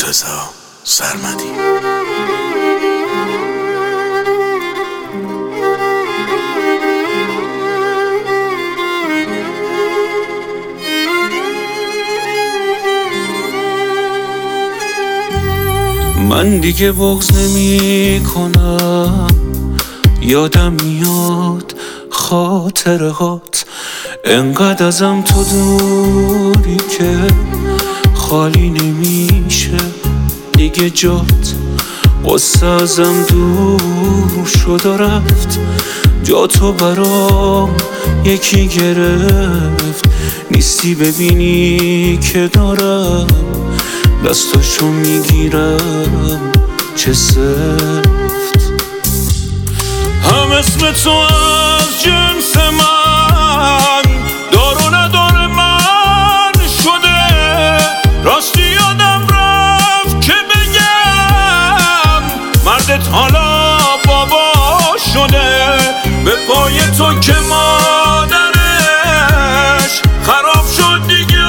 مرتضی سرمدی. من دیگه بغض نمی کنم، یادم میاد خاطرهات، انقدر ازم تو دوری که خالی نمیشه دیگه جات. قصه ازم دور شد و رفت، جا تو برام یکی گرفت. نیستی ببینی که دارم دستاشو میگیرم چه سفت. هم اسم تو از جنس من دار و ندار من شده، راستی یادم رفت که بگم مردت حالا بابا شده. به پای تو که مادرش خراب شد دیگه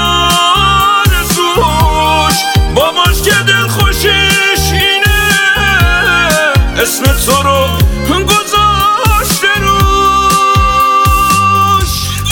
آرزوش، باباش که دل خوشش اینه اسم تو رو گذاشته روش.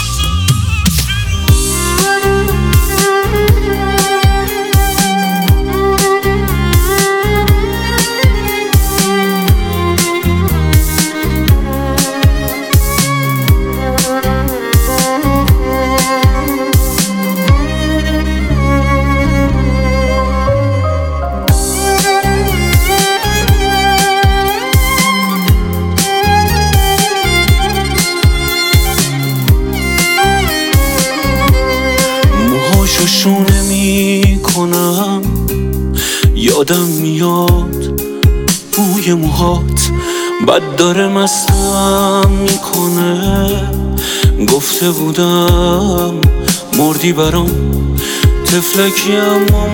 شونه می کنم، یادم میاد بوی موهات، بد داره مستم میکنه. گفته بودم مردی برام طفلکی، اما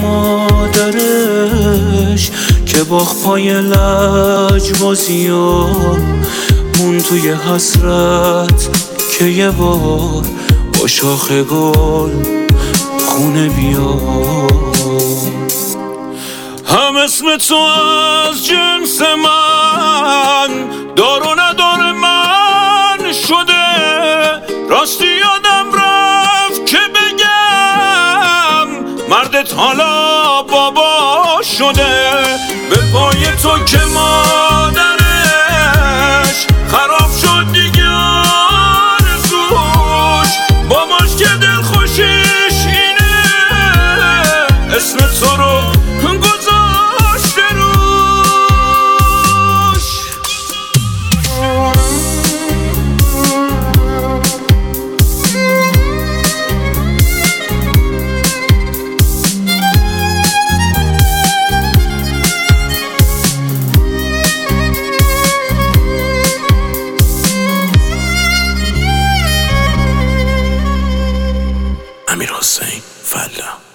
مادرش که باخت پای لجبازیا مون توی حسرت که یه بار با شاخ گل خونه بیا. هم اسم تو از جنس من دار و ندار من شده، راستی یادم رفت که بگم مردت حالا بابا شده. به پای تو که مادرش خراب شد دیگه آرزوش، باباش که دل خوشش اینه اسم تو رو گذاشته روش. امیر حسین فلا.